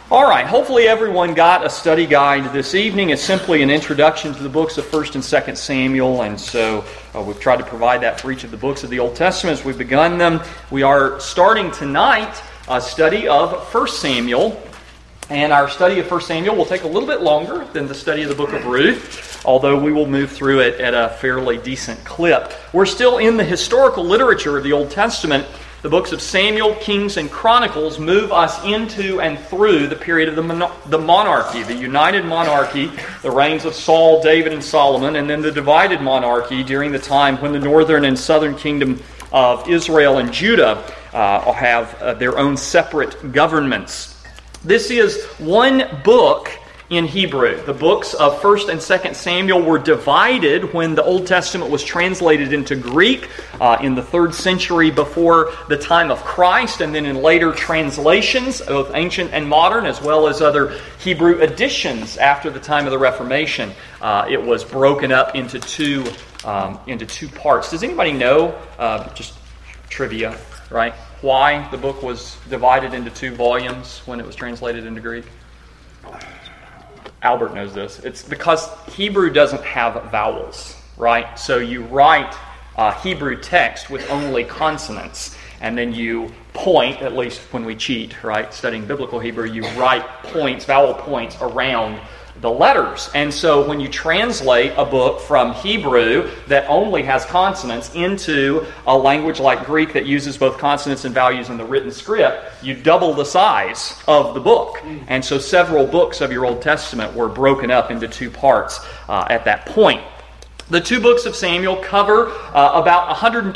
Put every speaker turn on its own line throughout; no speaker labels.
All right, hopefully everyone got a study guide this evening. It's simply an introduction to the books of 1st and 2nd Samuel, and so we've tried to provide that for each of the books of the Old Testament as we've begun them. We are starting tonight a study of 1 Samuel, and our study of 1 Samuel will take a little bit longer than the study of the book of Ruth, although we will move through it at a fairly decent clip. We're still in the historical literature of the Old Testament. The books of Samuel, Kings, and Chronicles move us into and through the period of the monarchy, the united monarchy, the reigns of Saul, David, and Solomon, and then the divided monarchy during the time when the northern and southern kingdom of Israel and Judah have their own separate governments. This is one book in Hebrew. The books of 1st and 2nd Samuel were divided when the Old Testament was translated into Greek in the 3rd century before the time of Christ, and then in later translations, both ancient and modern, as well as other Hebrew editions after the time of the Reformation. It was broken up into two parts. Does anybody know, just trivia, right, why the book was divided into 2 volumes when it was translated into Greek? Albert knows this. It's because Hebrew doesn't have vowels, right? So you write Hebrew text with only consonants, and then you point, at least when we cheat, right? Studying biblical Hebrew, you write points, vowel points around the letters. And so when you translate a book from Hebrew that only has consonants into a language like Greek that uses both consonants and values in the written script, you double the size of the book. And so several books of your Old Testament were broken up into 2 parts at that point. The 2 books of Samuel cover about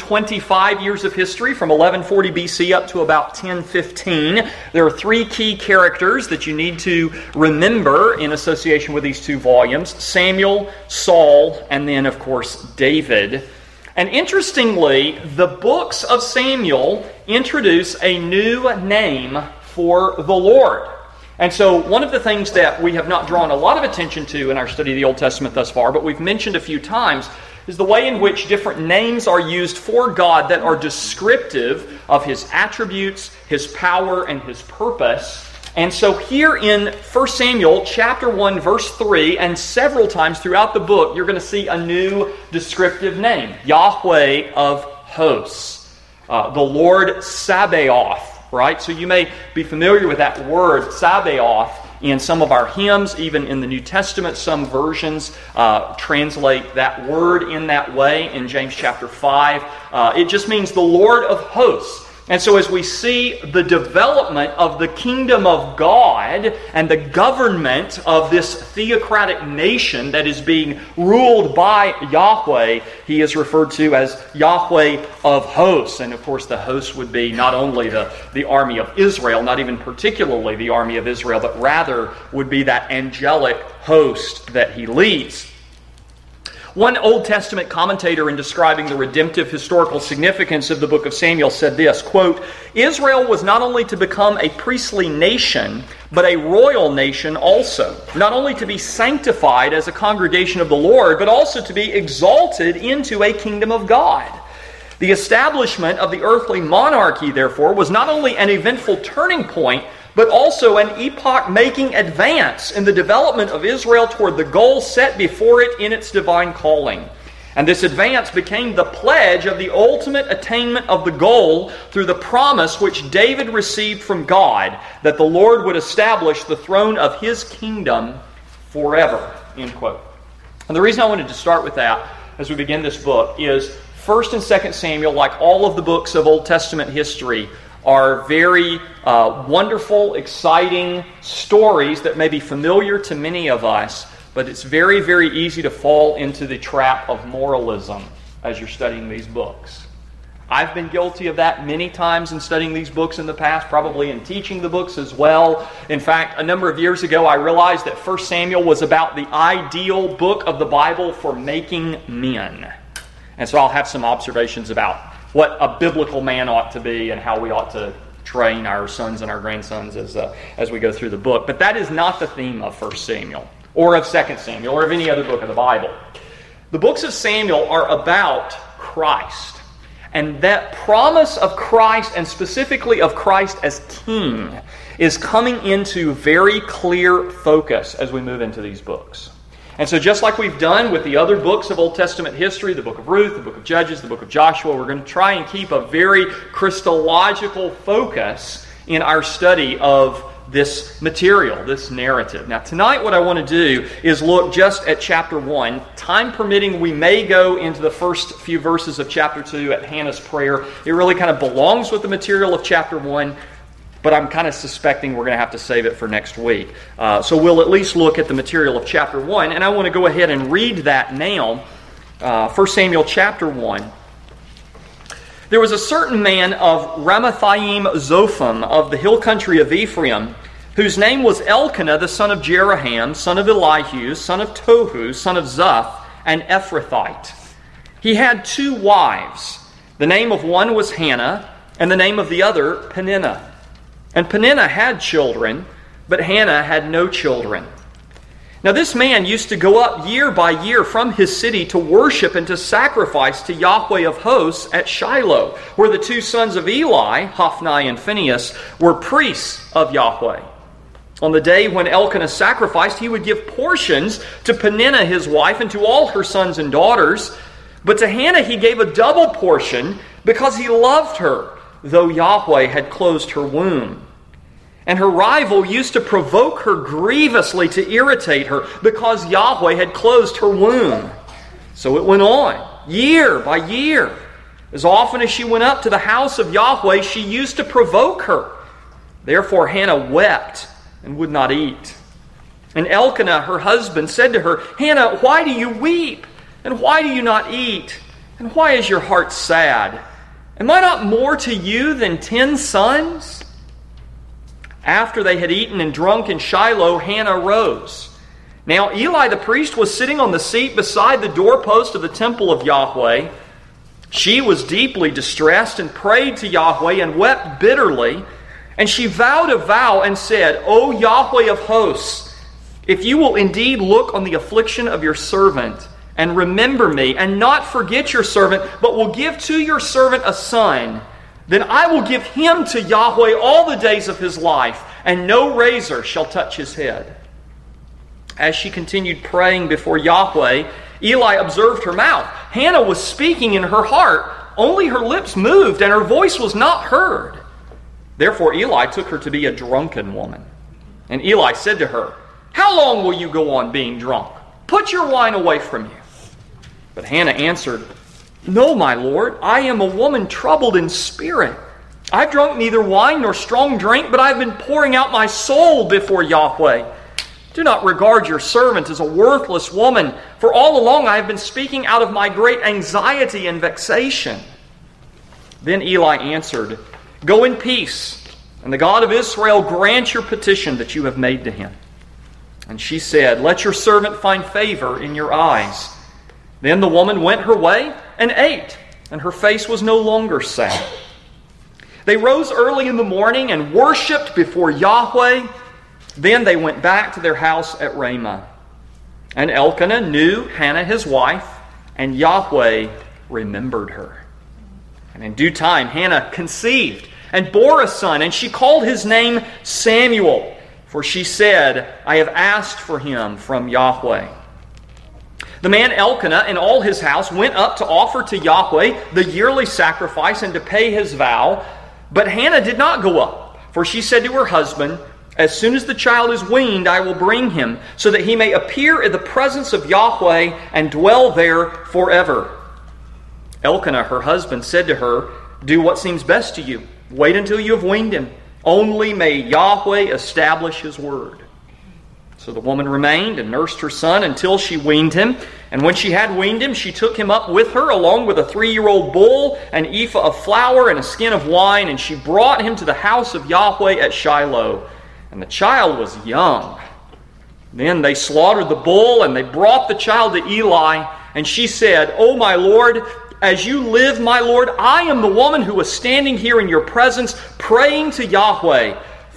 125 years of history, from 1140 BC up to about 1015. There are 3 key characters that you need to remember in association with these 2 volumes: Samuel, Saul, and then, of course, David. And interestingly, the books of Samuel introduce a new name for the Lord. And so one of the things that we have not drawn a lot of attention to in our study of the Old Testament thus far, but we've mentioned a few times, is the way in which different names are used for God that are descriptive of His attributes, His power, and His purpose. And so here in 1 Samuel chapter 1, verse 3, and several times throughout the book, you're going to see a new descriptive name: Yahweh of hosts, the Lord Sabaoth. Right? So you may be familiar with that word, Sabaoth, in some of our hymns. Even in the New Testament, some versions translate that word in that way. In James chapter 5, it just means the Lord of hosts. And so as we see the development of the kingdom of God and the government of this theocratic nation that is being ruled by Yahweh, He is referred to as Yahweh of hosts. And of course the host would be not only the army of Israel, not even particularly the army of Israel, but rather would be that angelic host that He leads. One Old Testament commentator, in describing the redemptive historical significance of the book of Samuel, said this, quote, "Israel was not only to become a priestly nation, but a royal nation also. Not only to be sanctified as a congregation of the Lord, but also to be exalted into a kingdom of God. The establishment of the earthly monarchy, therefore, was not only an eventful turning point, but also an epoch-making advance in the development of Israel toward the goal set before it in its divine calling. And this advance became the pledge of the ultimate attainment of the goal through the promise which David received from God, that the Lord would establish the throne of His kingdom forever." End quote. And the reason I wanted to start with that as we begin this book is 1st and 2nd Samuel, like all of the books of Old Testament history, are very wonderful, exciting stories that may be familiar to many of us, but it's very, very easy to fall into the trap of moralism as you're studying these books. I've been guilty of that many times in studying these books in the past, probably in teaching the books as well. In fact, a number of years ago, I realized that 1 Samuel was about the ideal book of the Bible for making men. And so I'll have some observations about what a biblical man ought to be and how we ought to train our sons and our grandsons as we go through the book. But that is not the theme of 1 Samuel or of 2 Samuel or of any other book of the Bible. The books of Samuel are about Christ. And that promise of Christ, and specifically of Christ as King, is coming into very clear focus as we move into these books. And so just like we've done with the other books of Old Testament history, the book of Ruth, the book of Judges, the book of Joshua, we're going to try and keep a very Christological focus in our study of this material, this narrative. Now tonight what I want to do is look just at chapter 1. Time permitting, we may go into the first few verses of chapter 2 at Hannah's prayer. It really kind of belongs with the material of chapter 1, but I'm kind of suspecting we're going to have to save it for next week. So we'll at least look at the material of chapter 1, and I want to go ahead and read that now. 1 Samuel chapter 1. There was a certain man of Ramathaim Zophim of the hill country of Ephraim, whose name was Elkanah, the son of Jeraham, son of Elihu, son of Tohu, son of Zuph, an Ephrathite. He had 2 wives. The name of one was Hannah, and the name of the other Peninnah. And Peninnah had children, but Hannah had no children. Now this man used to go up year by year from his city to worship and to sacrifice to Yahweh of hosts at Shiloh, where the 2 sons of Eli, Hophni and Phinehas, were priests of Yahweh. On the day when Elkanah sacrificed, he would give portions to Peninnah his wife and to all her sons and daughters. But to Hannah he gave a double portion because he loved her, though Yahweh had closed her womb. And her rival used to provoke her grievously to irritate her because Yahweh had closed her womb. So it went on, year by year. As often as she went up to the house of Yahweh, she used to provoke her. Therefore Hannah wept and would not eat. And Elkanah, her husband, said to her, Hannah, why do you weep? And why do you not eat? And why is your heart sad? Am I not more to you than 10 sons? After they had eaten and drunk in Shiloh, Hannah rose. Now Eli the priest was sitting on the seat beside the doorpost of the temple of Yahweh. She was deeply distressed and prayed to Yahweh and wept bitterly. And she vowed a vow and said, O Yahweh of hosts, if you will indeed look on the affliction of your servant and remember me and not forget your servant, but will give to your servant a son, then I will give him to Yahweh all the days of his life, and no razor shall touch his head. As she continued praying before Yahweh, Eli observed her mouth. Hannah was speaking in her heart, only her lips moved, and her voice was not heard. Therefore Eli took her to be a drunken woman. And Eli said to her, How long will you go on being drunk? Put your wine away from you. But Hannah answered, No, my Lord, I am a woman troubled in spirit. I've drunk neither wine nor strong drink, but I've been pouring out my soul before Yahweh. Do not regard your servant as a worthless woman, for all along I have been speaking out of my great anxiety and vexation. Then Eli answered, Go in peace, and the God of Israel grant your petition that you have made to him. And she said, Let your servant find favor in your eyes. Then the woman went her way and ate, and her face was no longer sad. They rose early in the morning and worshipped before Yahweh. Then they went back to their house at Ramah. And Elkanah knew Hannah his wife, and Yahweh remembered her. And in due time Hannah conceived and bore a son, and she called his name Samuel, for she said, I have asked for him from Yahweh. The man Elkanah and all his house went up to offer to Yahweh the yearly sacrifice and to pay his vow. But Hannah did not go up, for she said to her husband, As soon as the child is weaned, I will bring him, so that he may appear in the presence of Yahweh and dwell there forever. Elkanah, her husband, said to her, Do what seems best to you. Wait until you have weaned him. Only may Yahweh establish his word. So the woman remained and nursed her son until she weaned him. And when she had weaned him, she took him up with her, along with a 3-year-old bull, an ephah of flour, and a skin of wine. And she brought him to the house of Yahweh at Shiloh. And the child was young. Then they slaughtered the bull, and they brought the child to Eli. And she said, O my Lord, as you live, my Lord, I am the woman who was standing here in your presence, praying to Yahweh.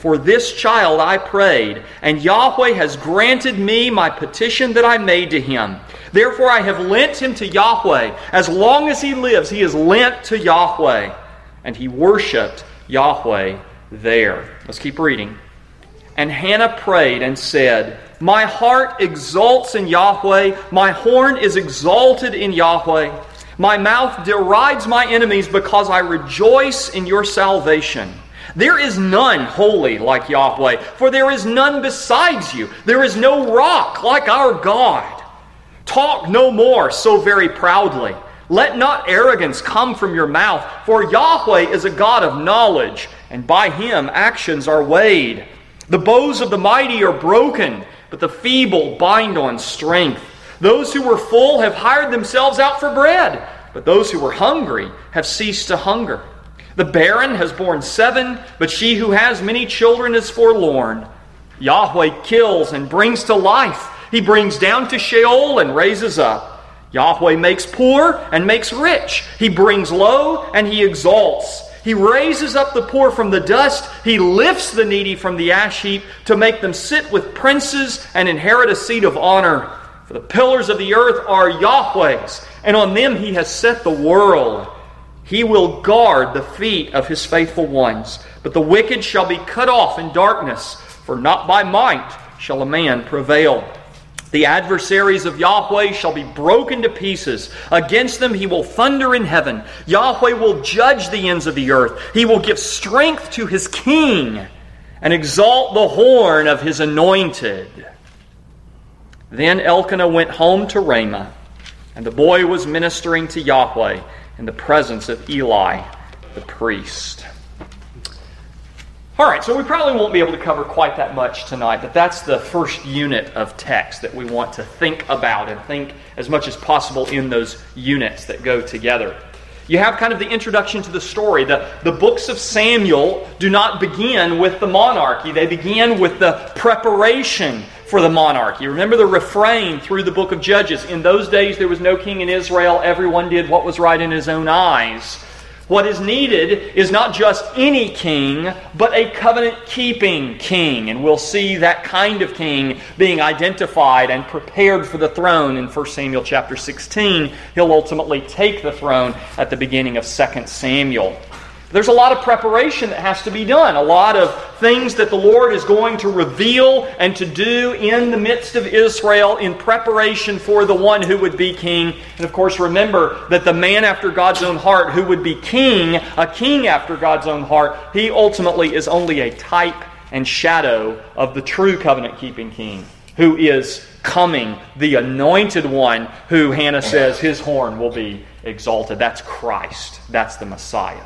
For this child I prayed, and Yahweh has granted me my petition that I made to him. Therefore I have lent him to Yahweh. As long as he lives, he is lent to Yahweh. And he worshipped Yahweh there. Let's keep reading. And Hannah prayed and said, My heart exults in Yahweh. My horn is exalted in Yahweh. My mouth derides my enemies because I rejoice in your salvation. There is none holy like Yahweh, for there is none besides you. There is no rock like our God. Talk no more so very proudly. Let not arrogance come from your mouth, for Yahweh is a God of knowledge, and by him actions are weighed. The bows of the mighty are broken, but the feeble bind on strength. Those who were full have hired themselves out for bread, but those who were hungry have ceased to hunger. The barren has borne 7, but she who has many children is forlorn. Yahweh kills and brings to life. He brings down to Sheol and raises up. Yahweh makes poor and makes rich. He brings low and he exalts. He raises up the poor from the dust. He lifts the needy from the ash heap to make them sit with princes and inherit a seat of honor. For the pillars of the earth are Yahweh's, and on them he has set the world. He will guard the feet of his faithful ones, but the wicked shall be cut off in darkness, for not by might shall a man prevail. The adversaries of Yahweh shall be broken to pieces. Against them he will thunder in heaven. Yahweh will judge the ends of the earth. He will give strength to his king and exalt the horn of his anointed. Then Elkanah went home to Ramah, and the boy was ministering to Yahweh in the presence of Eli the priest. All right, so we probably won't be able to cover quite that much tonight, but that's the first unit of text that we want to think about and think as much as possible in those units that go together. You have kind of the introduction to the story. The books of Samuel do not begin with the monarchy. They begin with the preparation for the monarchy. Remember the refrain through the book of Judges. In those days there was no king in Israel. Everyone did what was right in his own eyes. What is needed is not just any king, but a covenant-keeping king. And we'll see that kind of king being identified and prepared for the throne in 1 Samuel chapter 16. He'll ultimately take the throne at the beginning of 2 Samuel. There's a lot of preparation that has to be done. A lot of things that the Lord is going to reveal and to do in the midst of Israel in preparation for the one who would be king. And of course, remember that the man after God's own heart who would be king, a king after God's own heart, he ultimately is only a type and shadow of the true covenant-keeping king who is coming, the anointed one who Hannah says his horn will be exalted. That's Christ. That's the Messiah.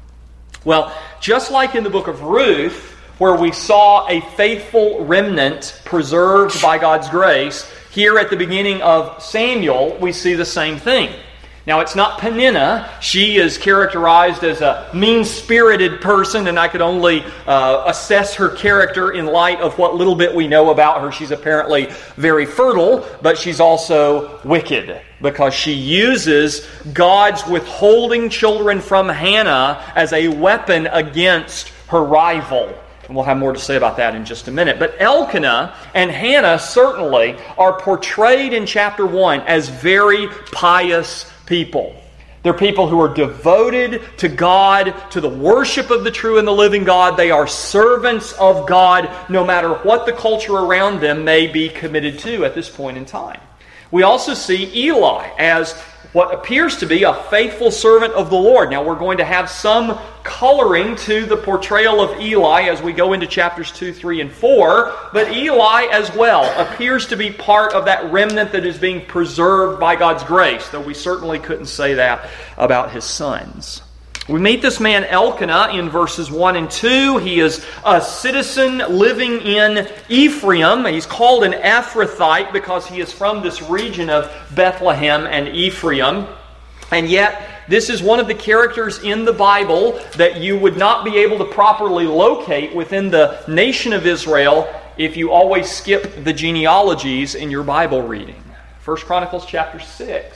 Well, just like in the book of Ruth, where we saw a faithful remnant preserved by God's grace, here at the beginning of Samuel, we see the same thing. Now, it's not Peninnah. She is characterized as a mean-spirited person, and I could only assess her character in light of what little bit we know about her. She's apparently very fertile, but she's also wicked, because she uses God's withholding children from Hannah as a weapon against her rival. And we'll have more to say about that in just a minute. But Elkanah and Hannah certainly are portrayed in chapter 1 as very pious people. They're people who are devoted to God, to the worship of the true and the living God. They are servants of God, no matter what the culture around them may be committed to at this point in time. We also see Eli as what appears to be a faithful servant of the Lord. Now, we're going to have some coloring to the portrayal of Eli as we go into chapters 2, 3, and 4, but Eli as well appears to be part of that remnant that is being preserved by God's grace, though we certainly couldn't say that about his sons. We meet this man Elkanah in verses 1 and 2. He is a citizen living in Ephraim. He's called an Ephrathite because he is from this region of Bethlehem and Ephraim. And yet, this is one of the characters in the Bible that you would not be able to properly locate within the nation of Israel if you always skip the genealogies in your Bible reading. 1 Chronicles chapter 6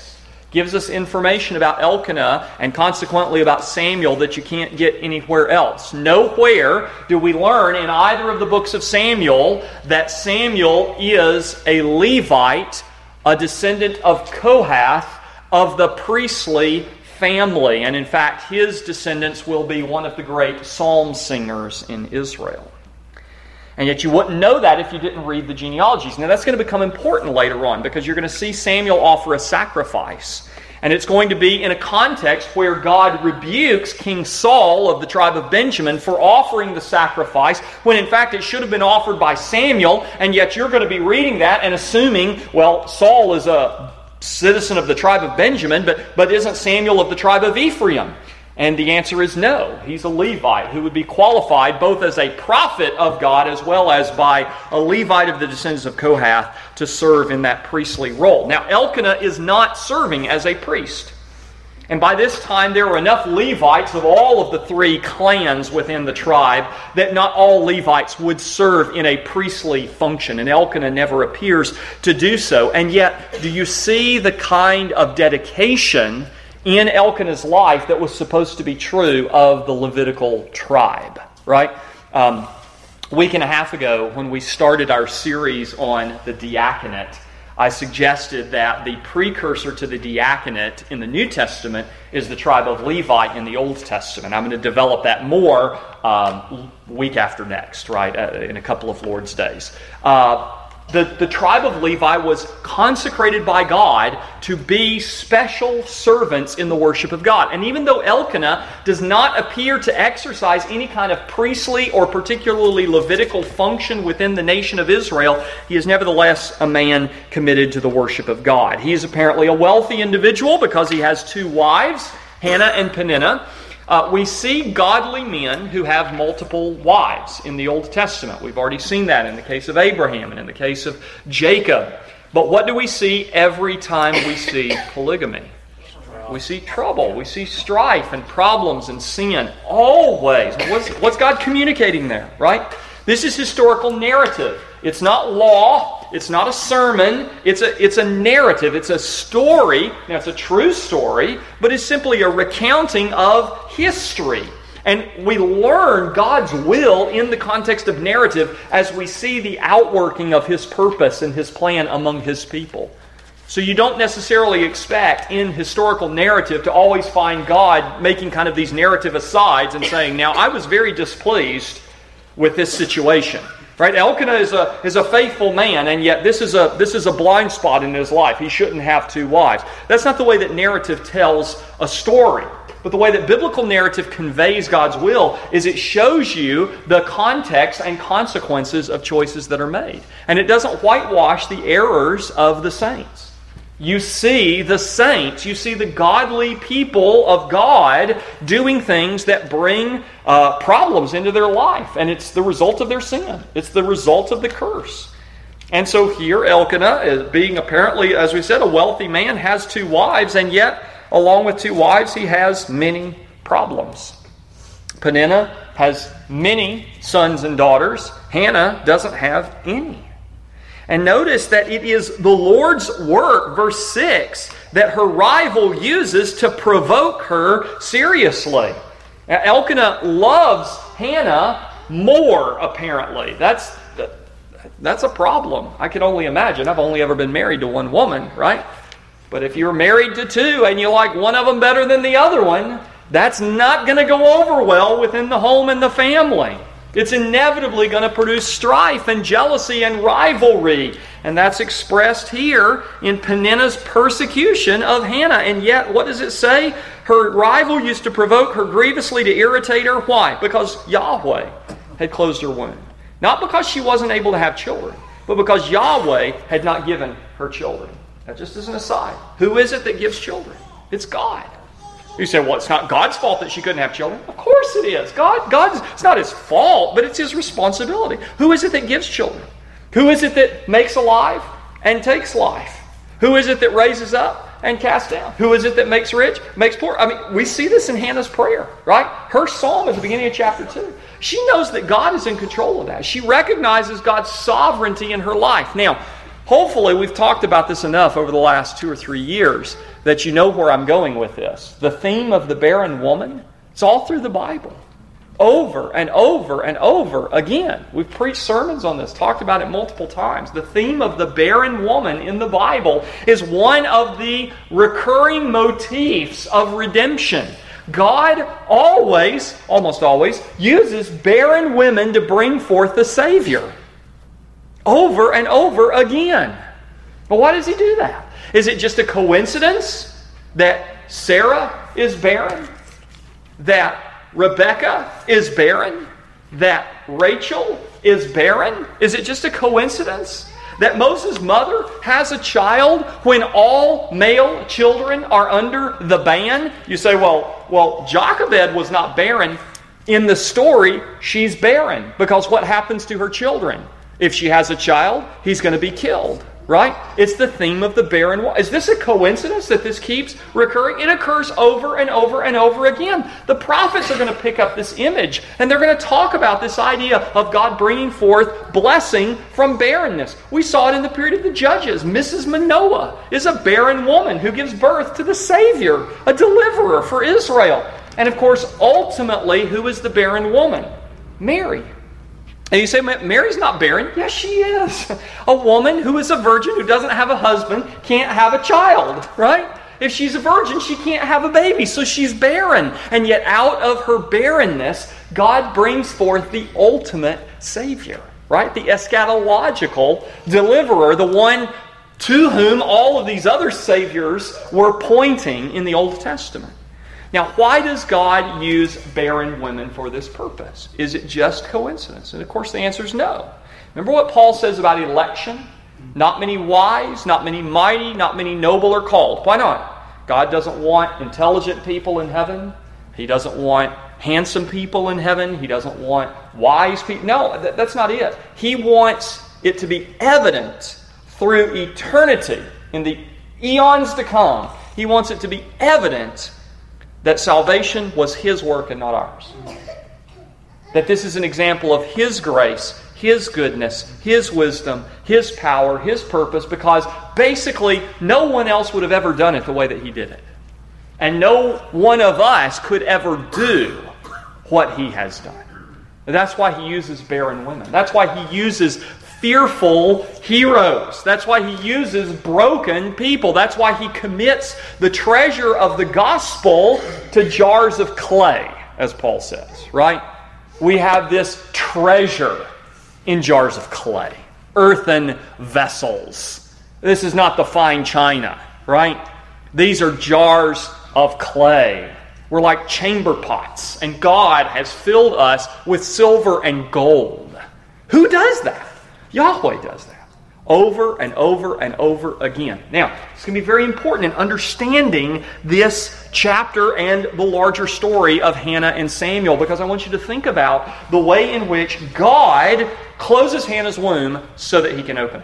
gives us information about Elkanah and consequently about Samuel that you can't get anywhere else. Nowhere do we learn in either of the books of Samuel that Samuel is a Levite, a descendant of Kohath, of the priestly family. And in fact, his descendants will be one of the great psalm singers in Israel. And yet you wouldn't know that if you didn't read the genealogies. Now that's going to become important later on because you're going to see Samuel offer a sacrifice. And it's going to be in a context where God rebukes King Saul of the tribe of Benjamin for offering the sacrifice when in fact it should have been offered by Samuel. And yet you're going to be reading that and assuming, well, Saul is a citizen of the tribe of Benjamin, but isn't Samuel of the tribe of Ephraim? And the answer is no. He's a Levite who would be qualified both as a prophet of God as well as by a Levite of the descendants of Kohath to serve in that priestly role. Now, Elkanah is not serving as a priest. And by this time, there were enough Levites of all of the three clans within the tribe that not all Levites would serve in a priestly function. And Elkanah never appears to do so. And yet, do you see the kind of dedication in Elkanah's life that was supposed to be true of the Levitical tribe, right? A week and a half ago, when we started our series on the diaconate, I suggested that the precursor to the diaconate in the New Testament is the tribe of Levi in the Old Testament. I'm going to develop that more week after next, right, in a couple of Lord's days. The tribe of Levi was consecrated by God to be special servants in the worship of God. And even though Elkanah does not appear to exercise any kind of priestly or particularly Levitical function within the nation of Israel, he is nevertheless a man committed to the worship of God. He is apparently a wealthy individual because he has two wives, Hannah and Peninnah. We see godly men who have multiple wives in the Old Testament. We've already seen that in the case of Abraham and in the case of Jacob. But what do we see every time we see polygamy? We see trouble. We see strife and problems and sin. Always. What's God communicating there, right? This is historical narrative. It's not law. It's not a sermon. It's a narrative. It's a story. Now, it's a true story, but it's simply a recounting of history. And we learn God's will in the context of narrative as we see the outworking of His purpose and His plan among His people. So you don't necessarily expect in historical narrative to always find God making kind of these narrative asides and saying, now, I was very displeased with this situation. Right? Elkanah is a faithful man, and yet this is a blind spot in his life. He shouldn't have two wives. That's not the way that narrative tells a story. But the way that biblical narrative conveys God's will is it shows you the context and consequences of choices that are made. And it doesn't whitewash the errors of the saints. You see the saints, you see the godly people of God doing things that bring problems into their life. And it's the result of their sin. It's the result of the curse. And so here Elkanah, being apparently, as we said, a wealthy man, has two wives. And yet, along with two wives, he has many problems. Peninnah has many sons and daughters. Hannah doesn't have any. And notice that it is the Lord's work, verse 6, that her rival uses to provoke her seriously. Now, Elkanah loves Hannah more, apparently. That's a problem. I can only imagine. I've only ever been married to one woman, right? But if you're married to two and you like one of them better than the other one, that's not going to go over well within the home and the family. It's inevitably going to produce strife and jealousy and rivalry. And that's expressed here in Peninnah's persecution of Hannah. And yet, what does it say? Her rival used to provoke her grievously to irritate her. Why? Because Yahweh had closed her womb. Not because she wasn't able to have children, but because Yahweh had not given her children. Now, just as an aside, who is it that gives children? It's God. You say, well, it's not God's fault that she couldn't have children. Of course it is. It's not His fault, but it's His responsibility. Who is it that gives children? Who is it that makes alive and takes life? Who is it that raises up and casts down? Who is it that makes rich, makes poor? I mean, we see this in Hannah's prayer, right? Her psalm at the beginning of chapter 2. She knows that God is in control of that. She recognizes God's sovereignty in her life. Now, hopefully, we've talked about this enough over the last 2 or 3 years that you know where I'm going with this. The theme of the barren woman, it's all through the Bible. Over and over and over again. We've preached sermons on this, talked about it multiple times. The theme of the barren woman in the Bible is one of the recurring motifs of redemption. God always, almost always, uses barren women to bring forth the Savior. Over and over again. But why does He do that? Is it just a coincidence that Sarah is barren? That Rebecca is barren? That Rachel is barren? Is it just a coincidence that Moses' mother has a child when all male children are under the ban? You say, well, Jochebed was not barren. In the story, she's barren because what happens to her children? If she has a child, he's going to be killed. Right? It's the theme of the barren woman. Is this a coincidence that this keeps recurring? It occurs over and over and over again. The prophets are going to pick up this image, and they're going to talk about this idea of God bringing forth blessing from barrenness. We saw it in the period of the Judges. Mrs. Manoah is a barren woman who gives birth to the Savior, a deliverer for Israel. And of course, ultimately, who is the barren woman? Mary. And you say, Mary's not barren. Yes, she is. A woman who is a virgin, who doesn't have a husband, can't have a child, right? If she's a virgin, she can't have a baby, so she's barren. And yet out of her barrenness, God brings forth the ultimate Savior, right? The eschatological deliverer, the one to whom all of these other Saviors were pointing in the Old Testament. Now, why does God use barren women for this purpose? Is it just coincidence? And of course the answer is no. Remember what Paul says about election? Not many wise, not many mighty, not many noble are called. Why not? God doesn't want intelligent people in heaven. He doesn't want handsome people in heaven. He doesn't want wise people. No, that's not it. He wants it to be evident through eternity, in the eons to come. He wants it to be evident that salvation was His work and not ours. That this is an example of His grace, His goodness, His wisdom, His power, His purpose, because basically no one else would have ever done it the way that He did it. And no one of us could ever do what He has done. And that's why He uses barren women. That's why He uses fearful heroes. That's why He uses broken people. That's why He commits the treasure of the gospel to jars of clay, as Paul says, right? We have this treasure in jars of clay, earthen vessels. This is not the fine china, right? These are jars of clay. We're like chamber pots, and God has filled us with silver and gold. Who does that? Yahweh does that over and over and over again. Now, it's going to be very important in understanding this chapter and the larger story of Hannah and Samuel, because I want you to think about the way in which God closes Hannah's womb so that He can open it.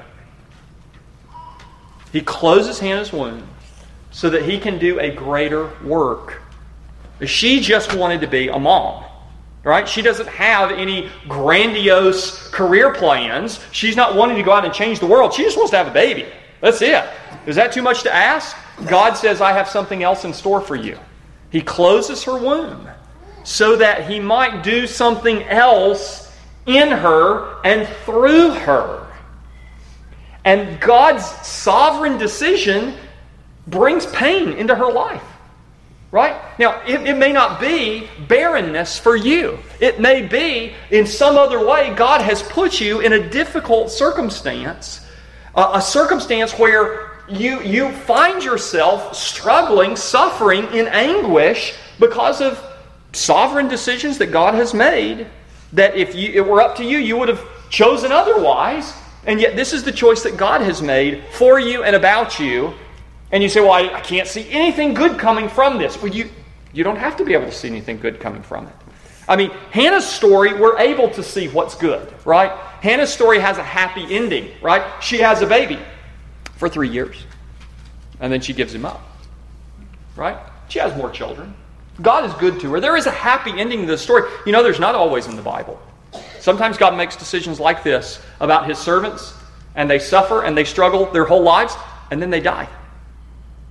He closes Hannah's womb so that He can do a greater work. She just wanted to be a mom. Right? She doesn't have any grandiose career plans. She's not wanting to go out and change the world. She just wants to have a baby. That's it. Is that too much to ask? God says, I have something else in store for you. He closes her womb so that He might do something else in her and through her. And God's sovereign decision brings pain into her life. Right? Now, it may not be barrenness for you. It may be, in some other way, God has put you in a difficult circumstance. A circumstance where you find yourself struggling, suffering in anguish because of sovereign decisions that God has made. That if it were up to you, you would have chosen otherwise. And yet this is the choice that God has made for you and about you. And you say, well, I can't see anything good coming from this. Well, you don't have to be able to see anything good coming from it. I mean, Hannah's story, we're able to see what's good, right? Hannah's story has a happy ending, right? She has a baby for 3 years. And then she gives him up, right? She has more children. God is good to her. There is a happy ending to the story. You know, there's not always in the Bible. Sometimes God makes decisions like this about His servants, and they suffer and they struggle their whole lives, and then they die.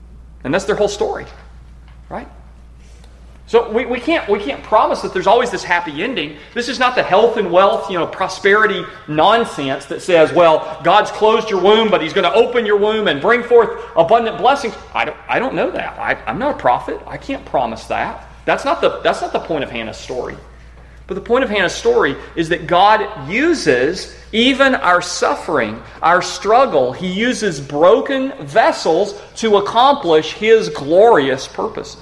And that's their whole story, right? So we can't promise that there's always this happy ending. This is not the health and wealth, prosperity nonsense that says, well, God's closed your womb, but He's going to open your womb and bring forth abundant blessings. I don't know that. I'm not a prophet. I can't promise that. That's not the point of Hannah's story. But the point of Hannah's story is that God uses even our suffering, our struggle. He uses broken vessels to accomplish His glorious purposes.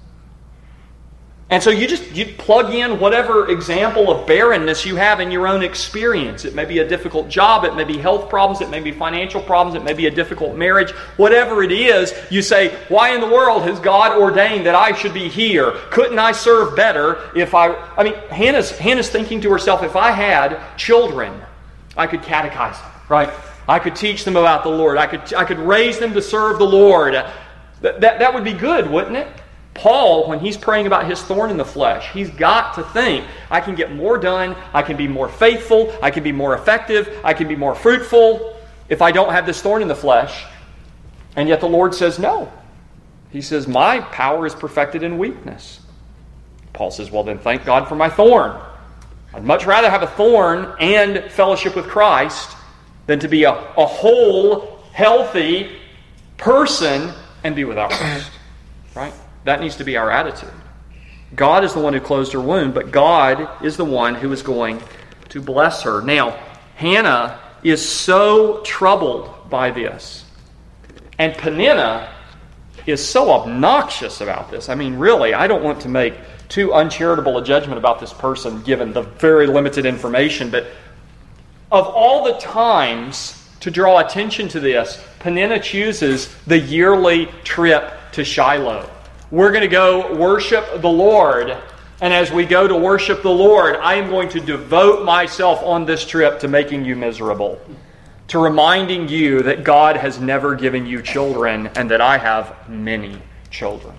And so you plug in whatever example of barrenness you have in your own experience. It may be a difficult job, it may be health problems, it may be financial problems, it may be a difficult marriage. Whatever it is, you say, why in the world has God ordained that I should be here? Couldn't I serve better if Hannah's thinking to herself, if I had children, I could catechize them, right? I could teach them about the Lord. I could raise them to serve the Lord. That would be good, wouldn't it? Paul, when he's praying about his thorn in the flesh, he's got to think, I can get more done, I can be more faithful, I can be more effective, I can be more fruitful if I don't have this thorn in the flesh. And yet the Lord says no. He says, my power is perfected in weakness. Paul says, well then thank God for my thorn. I'd much rather have a thorn and fellowship with Christ than to be a whole, healthy person and be without Christ. Right? That needs to be our attitude. God is the one who closed her womb, but God is the one who is going to bless her. Now, Hannah is so troubled by this. And Peninnah is so obnoxious about this. I mean, really, I don't want to make too uncharitable a judgment about this person given the very limited information, but of all the times to draw attention to this, Peninnah chooses the yearly trip to Shiloh. We're going to go worship the Lord. And as we go to worship the Lord, I am going to devote myself on this trip to making you miserable. To reminding you that God has never given you children and that I have many children.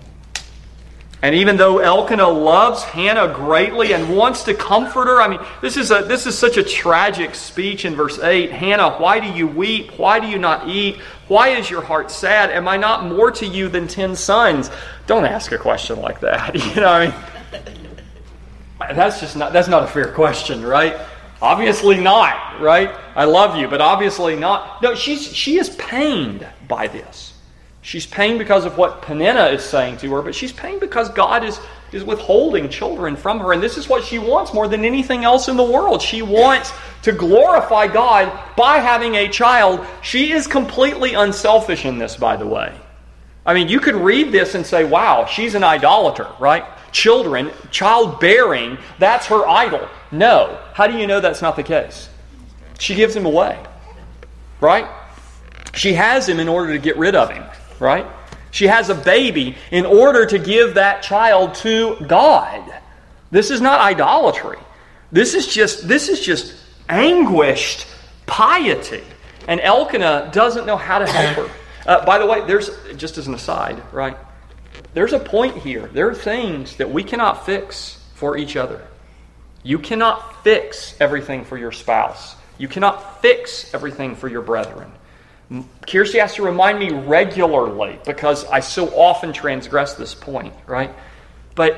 And even though Elkanah loves Hannah greatly and wants to comfort her, I mean, this is such a tragic speech in verse 8. Hannah, why do you weep? Why do you not eat? Why is your heart sad? Am I not more to you than 10 sons? Don't ask a question like that. That's not a fair question, right? Obviously not, right? I love you, but obviously not. No, she is pained by this. She's pained because of what Peninnah is saying to her, but she's pained because God is withholding children from her. And this is what she wants more than anything else in the world. She wants to glorify God by having a child. She is completely unselfish in this, by the way. I mean, you could read this and say, wow, she's an idolater, right? Children, childbearing, that's her idol. No. How do you know that's not the case? She gives him away, right? She has him in order to get rid of him. Right? She has a baby in order to give that child to God. This is not idolatry. This is just anguished piety. And Elkanah doesn't know how to help her. By the way, there's, just as an aside, right? There's a point here. There are things that we cannot fix for each other. You cannot fix everything for your spouse. You cannot fix everything for your brethren. Kirsty has to remind me regularly because I so often transgress this point, right? But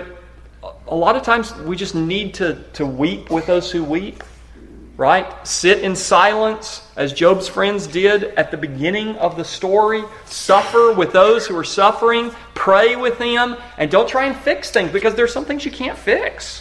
a lot of times we just need to weep with those who weep, right? Sit in silence as Job's friends did at the beginning of the story. Suffer with those who are suffering. Pray with them. And don't try and fix things because there's some things you can't fix.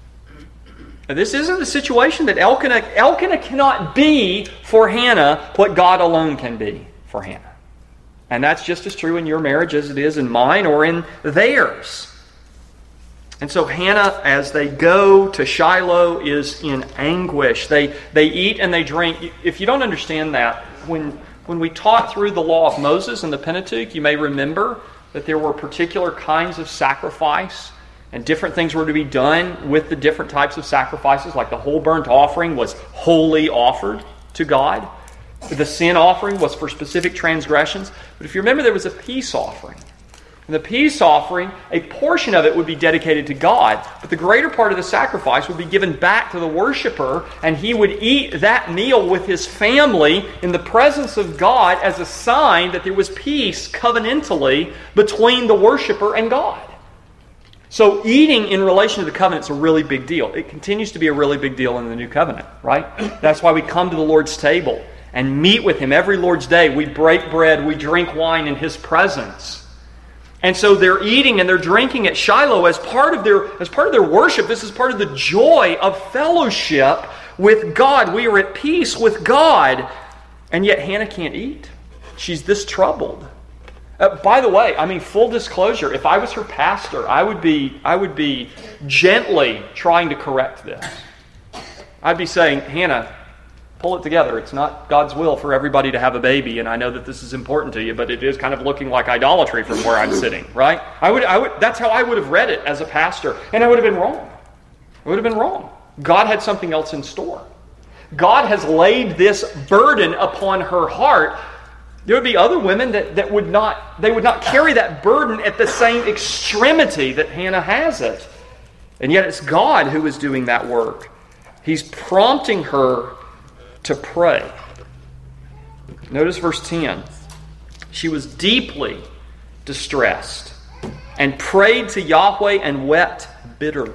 This isn't the situation that Elkanah cannot be for Hannah what God alone can be for Hannah. And that's just as true in your marriage as it is in mine or in theirs. And so Hannah, as they go to Shiloh, is in anguish. They eat and they drink. If you don't understand that, when we taught through the law of Moses and the Pentateuch, you may remember that there were particular kinds of sacrifice and different things were to be done with the different types of sacrifices, like the whole burnt offering was wholly offered to God. The sin offering was for specific transgressions. But if you remember, there was a peace offering. And the peace offering, a portion of it would be dedicated to God, but the greater part of the sacrifice would be given back to the worshiper, and he would eat that meal with his family in the presence of God as a sign that there was peace covenantally between the worshiper and God. So eating in relation to the covenant is a really big deal. It continues to be a really big deal in the new covenant, right? That's why we come to the Lord's table and meet with Him every Lord's Day. We break bread, we drink wine in His presence. And so they're eating and they're drinking at Shiloh as part of their worship. This is part of the joy of fellowship with God. We are at peace with God. And yet Hannah can't eat. She's this troubled. By the way, full disclosure, if I was her pastor, I would be gently trying to correct this. I'd be saying, Hannah, pull it together. It's not God's will for everybody to have a baby, and I know that this is important to you, but it is kind of looking like idolatry from where I'm sitting, right? That's how I would have read it as a pastor, and I would have been wrong. I would have been wrong. God had something else in store. God has laid this burden upon her heart. There would be other women that would not carry that burden at the same extremity that Hannah has it. And yet it's God who is doing that work. He's prompting her to pray. Notice verse 10. She was deeply distressed and prayed to Yahweh and wept bitterly.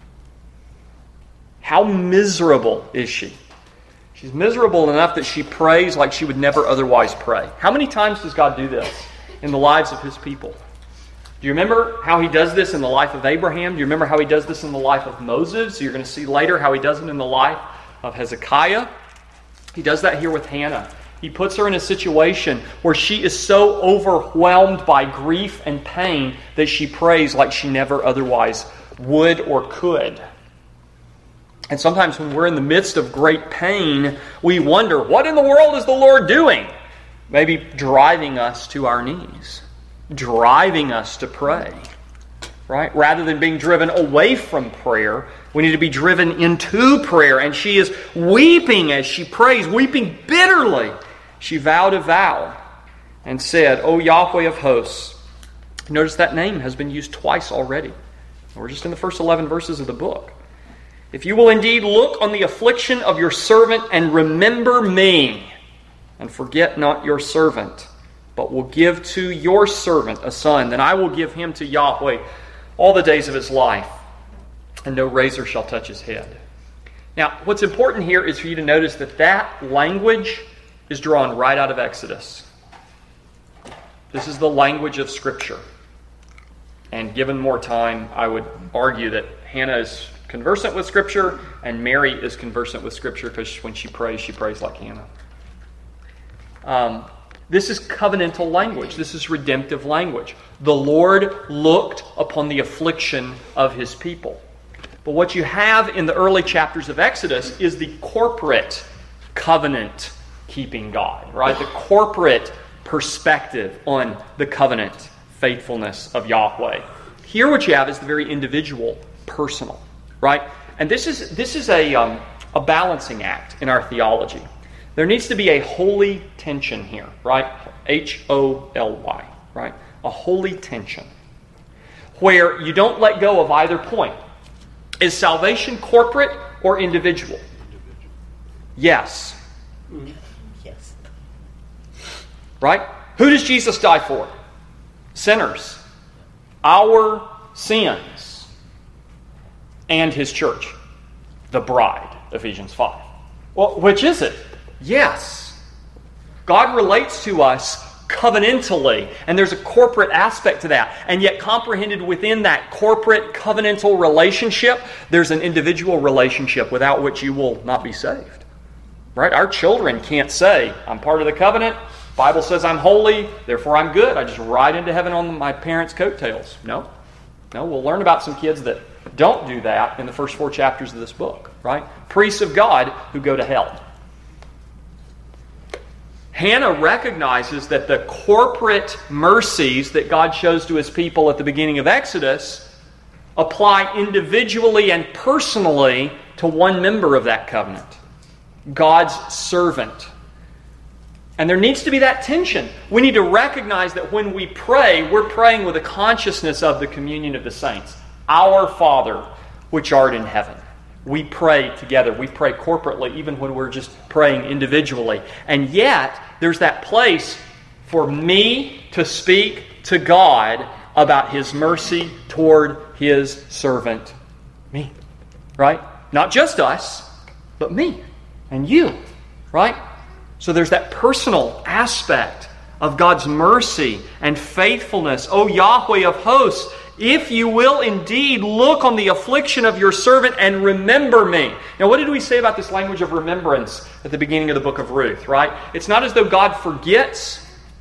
How miserable is she? She's miserable enough that she prays like she would never otherwise pray. How many times does God do this in the lives of His people? Do you remember how He does this in the life of Abraham? Do you remember how He does this in the life of Moses? You're going to see later how He does it in the life of Hezekiah. He does that here with Hannah. He puts her in a situation where she is so overwhelmed by grief and pain that she prays like she never otherwise would or could. And sometimes when we're in the midst of great pain, we wonder, what in the world is the Lord doing? Maybe driving us to our knees, driving us to pray, right? Rather than being driven away from prayer, we need to be driven into prayer. And she is weeping as she prays, weeping bitterly. She vowed a vow and said, O Yahweh of hosts. Notice that name has been used twice already. We're just in the first 11 verses of the book. If you will indeed look on the affliction of your servant and remember me, and forget not your servant, but will give to your servant a son, then I will give him to Yahweh all the days of his life, and no razor shall touch his head. Now, what's important here is for you to notice that language is drawn right out of Exodus. This is the language of Scripture. And given more time, I would argue that Hannah is conversant with Scripture, and Mary is conversant with Scripture because when she prays like Hannah. This is covenantal language. This is redemptive language. The Lord looked upon the affliction of His people. But what you have in the early chapters of Exodus is the corporate covenant-keeping God, right? The corporate perspective on the covenant faithfulness of Yahweh. Here what you have is the very individual, personal. Right? And this is a balancing act in our theology. There needs to be a holy tension here, right? H-O-L-Y, right? A holy tension where you don't let go of either point. Is salvation corporate or individual? Yes.
Yes.
Right? Who does Jesus die for? Sinners. Our sins. And His church, the bride, Ephesians 5. Well, which is it? Yes. God relates to us covenantally, and there's a corporate aspect to that. And yet comprehended within that corporate covenantal relationship, there's an individual relationship without which you will not be saved. Right? Our children can't say, I'm part of the covenant, Bible says I'm holy, therefore I'm good. I just ride into heaven on my parents' coattails. No, we'll learn about some kids that don't do that in the first 4 chapters of this book, right? Priests of God who go to hell. Hannah recognizes that the corporate mercies that God shows to His people at the beginning of Exodus apply individually and personally to one member of that covenant, God's servant. And there needs to be that tension. We need to recognize that when we pray, we're praying with a consciousness of the communion of the saints. Our Father, which art in heaven. We pray together. We pray corporately, even when we're just praying individually. And yet, there's that place for me to speak to God about His mercy toward His servant, me. Right? Not just us, but me and you. Right? So there's that personal aspect of God's mercy and faithfulness. O Yahweh of hosts, if you will indeed look on the affliction of your servant and remember me. Now, what did we say about this language of remembrance at the beginning of the book of Ruth, right? It's not as though God forgets.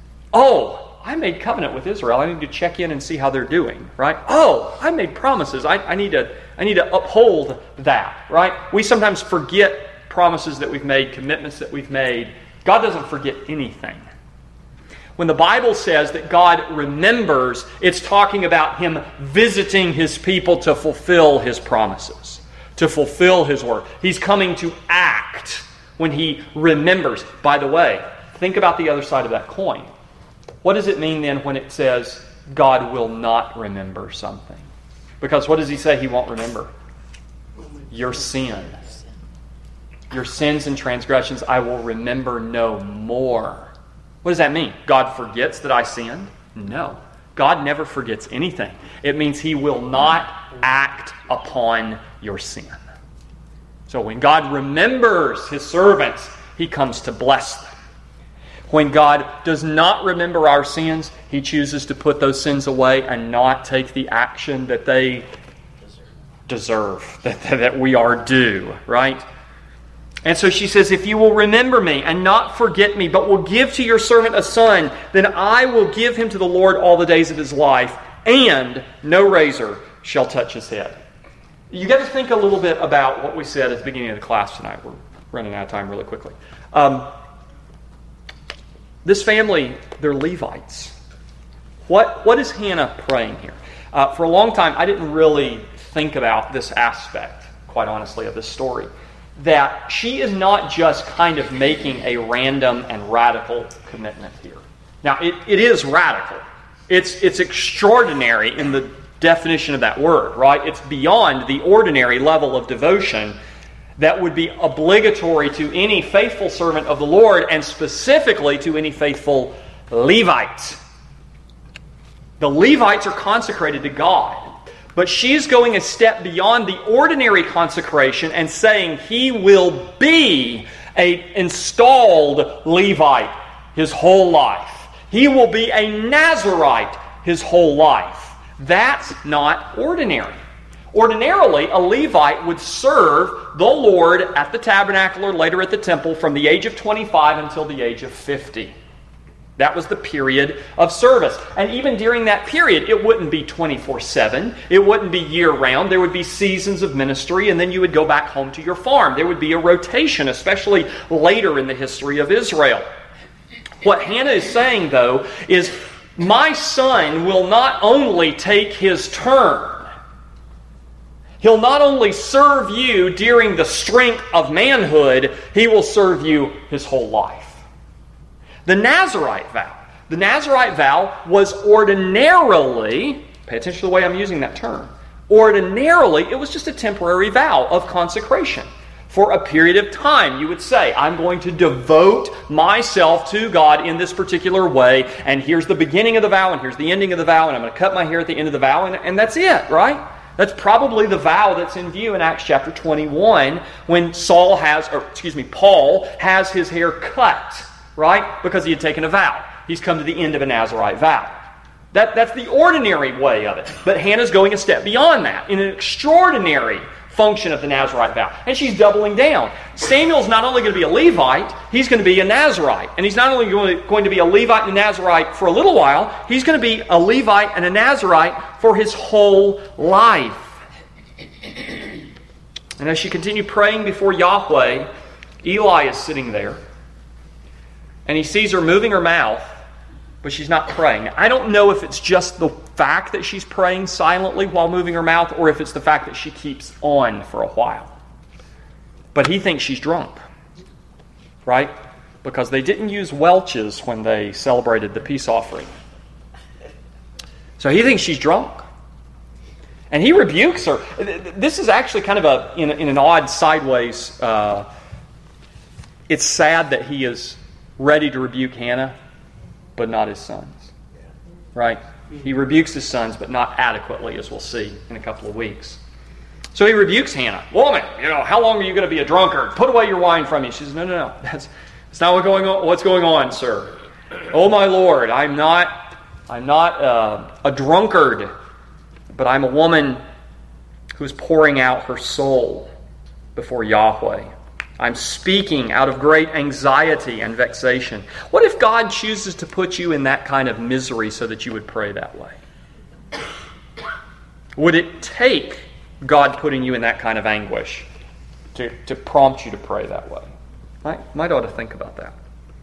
Oh, I made covenant with Israel. I need to check in and see how they're doing, right? Oh, I made promises. I need to uphold that, right? We sometimes forget promises that we've made, commitments that we've made. God doesn't forget anything. When the Bible says that God remembers, it's talking about Him visiting His people to fulfill His promises, to fulfill His word. He's coming to act when He remembers. By the way, think about the other side of that coin. What does it mean then when it says God will not remember something? Because what does He say He won't remember? Your sin. Your sins and transgressions I will remember no more. What does that mean? God forgets that I sinned? No. God never forgets anything. It means He will not act upon your sin. So when God remembers His servants, He comes to bless them. When God does not remember our sins, He chooses to put those sins away and not take the action that they deserve, that we are due, right? And so she says, if you will remember me and not forget me, but will give to your servant a son, then I will give him to the Lord all the days of his life, and no razor shall touch his head. You got to think a little bit about what we said at the beginning of the class tonight. We're running out of time really quickly. This family, they're Levites. What is Hannah praying here? For a long time, I didn't really think about this aspect, quite honestly, of this story. That she is not just kind of making a random and radical commitment here. Now, it is radical. It's extraordinary in the definition of that word, right? It's beyond the ordinary level of devotion that would be obligatory to any faithful servant of the Lord, and specifically to any faithful Levite. The Levites are consecrated to God. But she's going a step beyond the ordinary consecration and saying He will be an installed Levite his whole life. He will be a Nazirite his whole life. That's not ordinary. Ordinarily, a Levite would serve the Lord at the tabernacle or later at the temple from the age of 25 until the age of 50. That was the period of service. And even during that period, it wouldn't be 24/7. It wouldn't be year-round. There would be seasons of ministry, and then you would go back home to your farm. There would be a rotation, especially later in the history of Israel. What Hannah is saying, though, is my son will not only take his turn. He'll not only serve you during the strength of manhood, he will serve you his whole life. The Nazirite vow. The Nazirite vow was ordinarily, pay attention to the way I'm using that term, ordinarily it was just a temporary vow of consecration. For a period of time, you would say, I'm going to devote myself to God in this particular way, and here's the beginning of the vow, and here's the ending of the vow, and I'm going to cut my hair at the end of the vow, and that's it, right? That's probably the vow that's in view in Acts chapter 21 when Paul has his hair cut. Right? Because he had taken a vow. He's come to the end of a Nazirite vow. That's the ordinary way of it. But Hannah's going a step beyond that in an extraordinary function of the Nazirite vow. And she's doubling down. Samuel's not only going to be a Levite, he's going to be a Nazirite. And he's not only going to be a Levite and a Nazirite for a little while, he's going to be a Levite and a Nazirite for his whole life. And as she continued praying before Yahweh, Eli is sitting there. And he sees her moving her mouth, but she's not praying. I don't know if it's just the fact that she's praying silently while moving her mouth, or if it's the fact that she keeps on for a while. But he thinks she's drunk. Right? because they didn't use Welch's when they celebrated the peace offering. So he thinks she's drunk. And he rebukes her. This is actually kind of in an odd sideways. It's sad that he is ready to rebuke Hannah, but not his sons. Right? He rebukes his sons, but not adequately, as we'll see in a couple of weeks. So he rebukes Hannah. Woman, how long are you going to be a drunkard? Put away your wine from you. She says, no. That's not what's going on, sir. Oh, my Lord, I'm not a drunkard, but I'm a woman who's pouring out her soul before Yahweh. I'm speaking out of great anxiety and vexation. What if God chooses to put you in that kind of misery so that you would pray that way? Would it take God putting you in that kind of anguish to prompt you to pray that way? Might ought to think about that.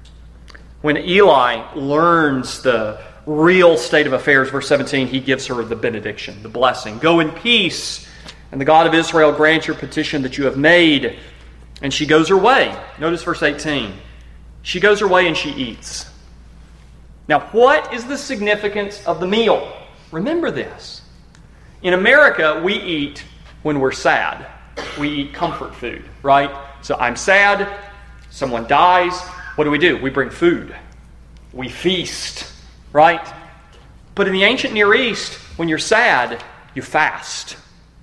When Eli learns the real state of affairs, verse 17, he gives her the benediction, the blessing. Go in peace, and the God of Israel grant your petition that you have made. And she goes her way. Notice verse 18. She goes her way and she eats. Now, what is the significance of the meal? Remember this. In America, we eat when we're sad. We eat comfort food, right? So I'm sad. Someone dies. What do? We bring food. We feast, right? But in the ancient Near East, when you're sad, you fast.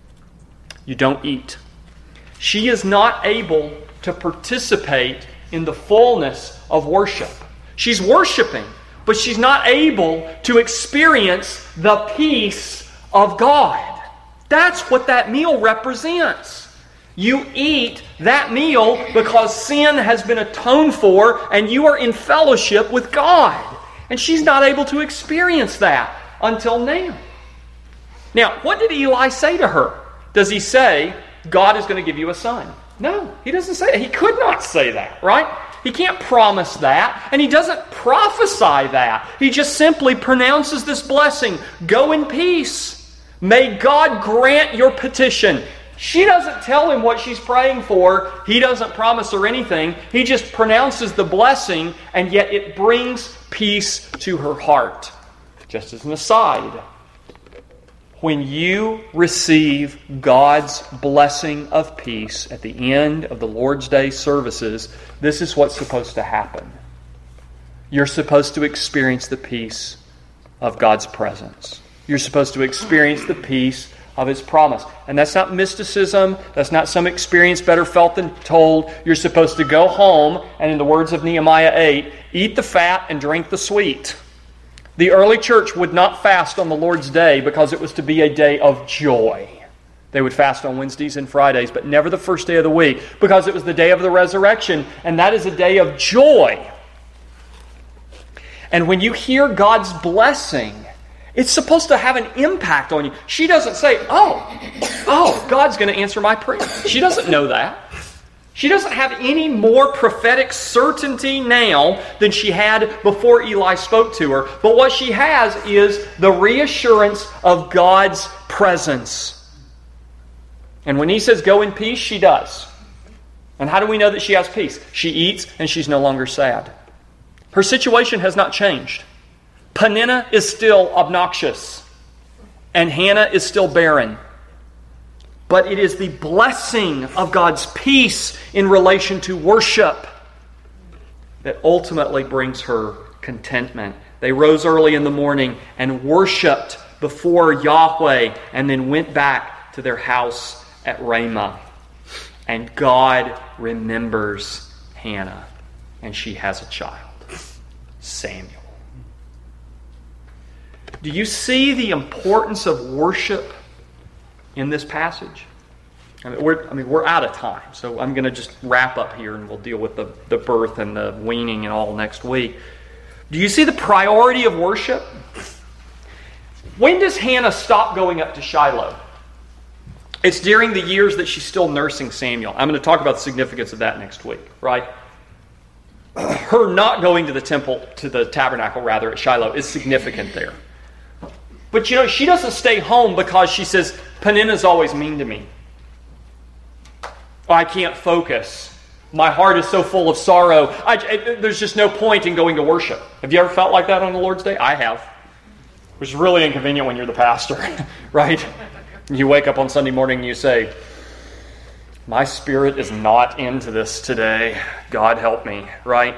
You don't eat. She is not able to participate in the fullness of worship. She's worshiping, but she's not able to experience the peace of God. That's what that meal represents. You eat that meal because sin has been atoned for and you are in fellowship with God. And she's not able to experience that until now. Now, what did Eli say to her? Does he say, God is going to give you a son? No, he doesn't say that. He could not say that, right? He can't promise that, and he doesn't prophesy that. He just simply pronounces this blessing. Go in peace. May God grant your petition. She doesn't tell him what she's praying for. He doesn't promise her anything. He just pronounces the blessing, and yet it brings peace to her heart. Just as an aside, when you receive God's blessing of peace at the end of the Lord's Day services, this is what's supposed to happen. You're supposed to experience the peace of God's presence. You're supposed to experience the peace of His promise. And that's not mysticism. That's not some experience better felt than told. You're supposed to go home and, in the words of Nehemiah 8, eat the fat and drink the sweet. The early church would not fast on the Lord's Day because it was to be a day of joy. They would fast on Wednesdays and Fridays, but never the first day of the week because it was the day of the resurrection, and that is a day of joy. And when you hear God's blessing, it's supposed to have an impact on you. She doesn't say, oh, God's going to answer my prayer. She doesn't know that. She doesn't have any more prophetic certainty now than she had before Eli spoke to her. But what she has is the reassurance of God's presence. And when He says go in peace, she does. And how do we know that she has peace? She eats and she's no longer sad. Her situation has not changed. Peninnah is still obnoxious. And Hannah is still barren. But it is the blessing of God's peace in relation to worship that ultimately brings her contentment. They rose early in the morning and worshipped before Yahweh and then went back to their house at Ramah. And God remembers Hannah, and she has a child, Samuel. Do you see the importance of worship in this passage? We're out of time, so I'm going to just wrap up here and we'll deal with the birth and the weaning and all next week. Do you see the priority of worship? When does Hannah stop going up to Shiloh? It's during the years that she's still nursing Samuel. I'm going to talk about the significance of that next week, right? Her not going to the temple, to the tabernacle rather, at Shiloh is significant there. But she doesn't stay home because she says, Peninnah's always mean to me. I can't focus. My heart is so full of sorrow. There's just no point in going to worship. Have you ever felt like that on the Lord's Day? I have. Which is really inconvenient when you're the pastor, right? You wake up on Sunday morning and you say, my spirit is not into this today. God help me, right?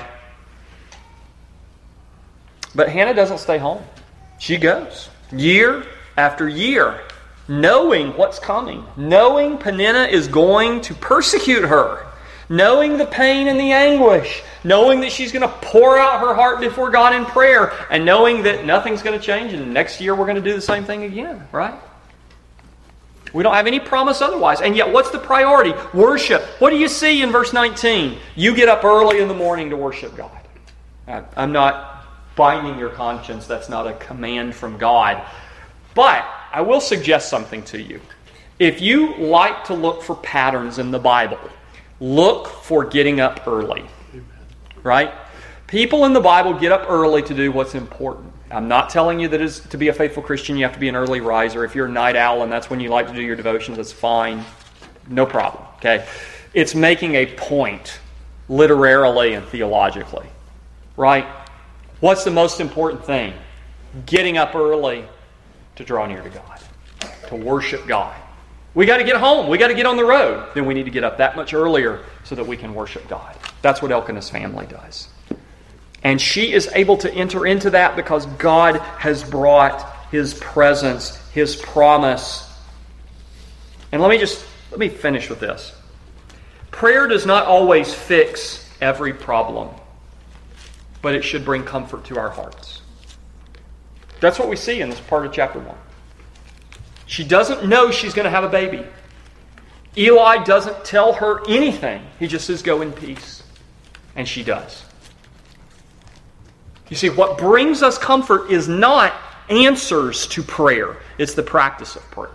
But Hannah doesn't stay home. She goes year after year, knowing what's coming, knowing Peninnah is going to persecute her, knowing the pain and the anguish, knowing that she's going to pour out her heart before God in prayer, and knowing that nothing's going to change, and next year we're going to do the same thing again, right? We don't have any promise otherwise. And yet, what's the priority? Worship. What do you see in verse 19? You get up early in the morning to worship God. I'm not binding your conscience. That's not a command from God. But I will suggest something to you. If you like to look for patterns in the Bible, look for getting up early. Right? People in the Bible get up early to do what's important. I'm not telling you that to be a faithful Christian you have to be an early riser. If you're a night owl and that's when you like to do your devotions, that's fine. No problem. Okay? It's making a point, literarily and theologically. Right? What's the most important thing? Getting up early to draw near to God. To worship God. We got to get home. We got to get on the road. Then we need to get up that much earlier so that we can worship God. That's what Elkanah's family does. And she is able to enter into that because God has brought His presence, His promise. And let me finish with this. Prayer does not always fix every problem, but it should bring comfort to our hearts. That's what we see in this part of chapter 1. She doesn't know she's going to have a baby. Eli doesn't tell her anything. He just says, go in peace. And she does. You see, what brings us comfort is not answers to prayer. It's the practice of prayer.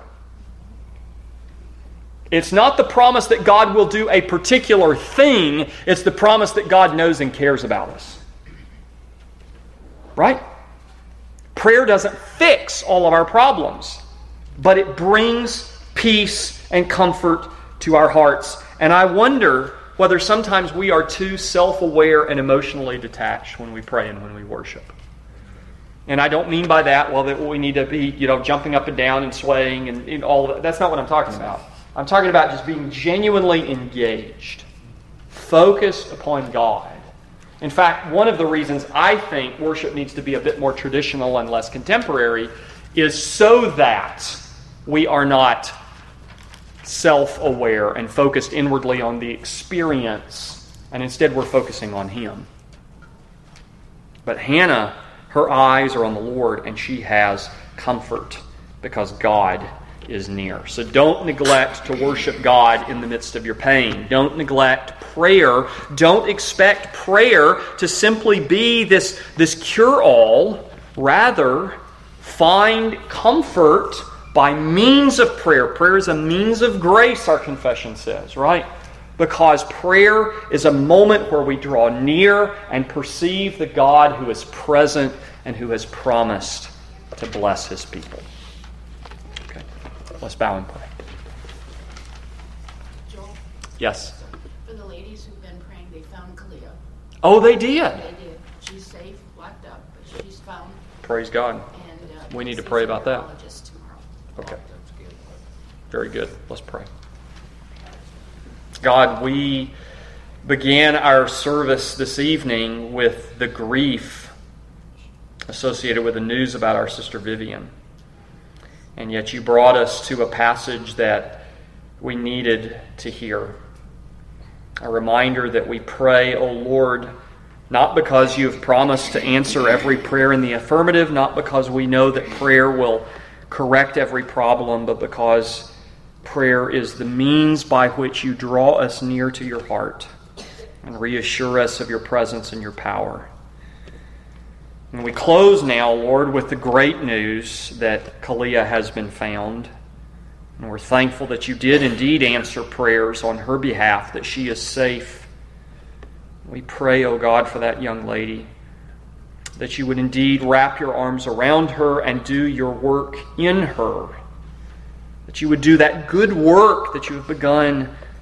It's not the promise that God will do a particular thing. It's the promise that God knows and cares about us. Right? Prayer doesn't fix all of our problems, but it brings peace and comfort to our hearts. And I wonder whether sometimes we are too self-aware and emotionally detached when we pray and when we worship. And I don't mean by that, that we need to be, jumping up and down and swaying and all of that. That's not what I'm talking about. I'm talking about just being genuinely engaged, focused upon God. In fact, one of the reasons I think worship needs to be a bit more traditional and less contemporary is so that we are not self-aware and focused inwardly on the experience, and instead we're focusing on Him. But Hannah, her eyes are on the Lord, and she has comfort because God is near. So don't neglect to worship God in the midst of your pain. Don't neglect prayer. Don't expect prayer to simply be this cure-all. Rather, find comfort by means of prayer. Prayer is a means of grace, our confession says, right? Because prayer is a moment where we draw near and perceive the God who is present and who has promised to bless His people. Okay, let's bow and pray.
Joel?
Yes?
For the ladies who've been praying, they found Kalia.
Oh, they did?
They did. She's safe, locked up, but she's found.
Praise God.
And
We need to pray about that.
Tomorrow.
Okay. Very good. Let's pray. God, we began our service this evening with the grief associated with the news about our sister Vivian. And yet you brought us to a passage that we needed to hear. A reminder that we pray, O Lord, not because you have promised to answer every prayer in the affirmative, not because we know that prayer will correct every problem, but because prayer is the means by which you draw us near to your heart and reassure us of your presence and your power. And we close now, Lord, with the great news that Kalia has been found. And we're thankful that you did indeed answer prayers on her behalf, that she is safe. We pray, O God, for that young lady, that you would indeed wrap your arms around her and do your work in her. That you would do that good work that you have begun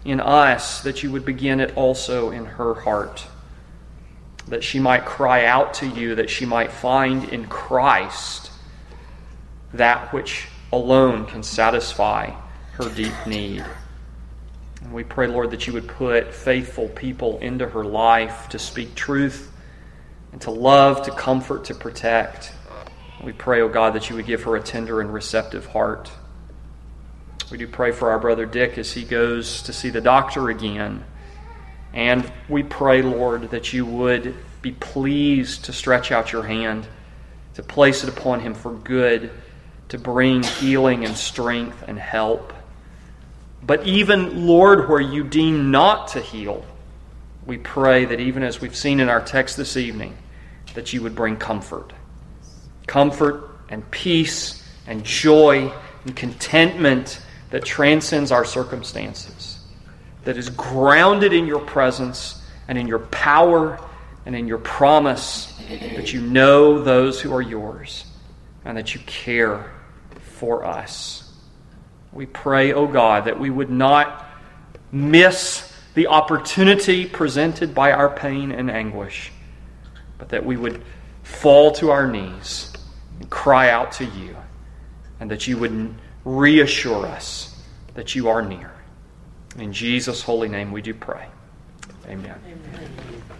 in us, that you would begin it also in her heart. That she might cry out to you, that she might find in Christ that which alone can satisfy her deep need. And we pray, Lord, that you would put faithful people into her life to speak truth and to love, to comfort, to protect. We pray, O God, that you would give her a tender and receptive heart. We do pray for our brother Dick as he goes to see the doctor again. And we pray, Lord, that you would be pleased to stretch out your hand, to place it upon him for good, to bring healing and strength and help. But even, Lord, where you deem not to heal, we pray that even as we've seen in our text this evening, that you would bring comfort. Comfort and peace and joy and contentment that transcends our circumstances, that is grounded in your presence and in your power and in your promise that you know those who are yours and that you care for us. We pray, O God, that we would not miss the opportunity presented by our pain and anguish, but that we would fall to our knees and cry out to you, and that you would reassure us that you are near. In Jesus' holy name we do pray. Amen.
Amen.